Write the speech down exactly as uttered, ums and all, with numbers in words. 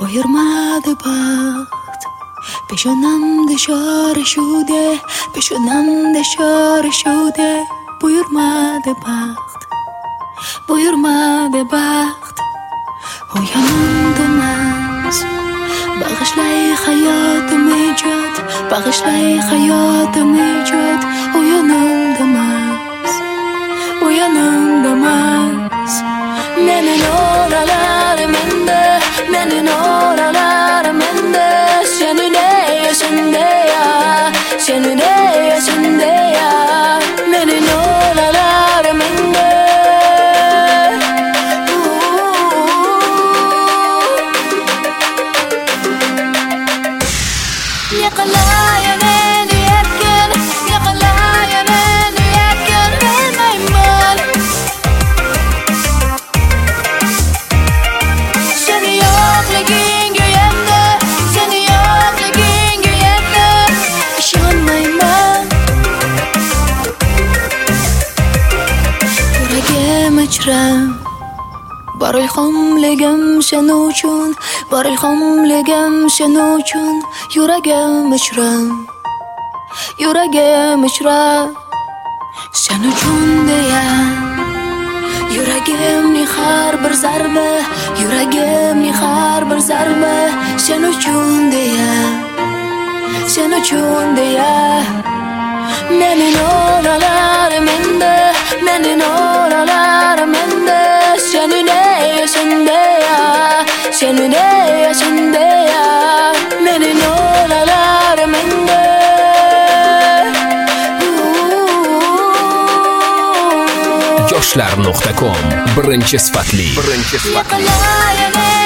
buyurmadi baxt. Peshonamda shorishude, peshonamda shorishude, buyurmadi baxt, buyurmadi baxt. O yanımdamas, bag'ishlay hayotim ijod, bag'ishlay hayotim ijod. O yanımdamas, o yanımdamas. Menin oralarım mende, menin oralarım mende. Senin yaşında ya, senin yaşında ya. Menin oralarım mende. Yakalaya beni yakın, yakalaya beni yakın. Bilmeyim seni yokluğun güyende, seni yokluğun güyende. İşanmayım ben. Yüreğim içrem, bar ilhamligim sen uchun, bar ilhamligim sen uchun. Yüreğim içrem, yüreğim içrem. Sen uchun diyen, yüreğimni har bir zarbe, yüreğimni har bir zarbe. Sen uchun diyen, sen uchun diyen. Menin oralarım mende, menin oralarım mende. Senin yaşında ya, senin yaşında ya. Menin oralarım mende. yoshlar nuqta com birinchi sifatli birinchi sifatli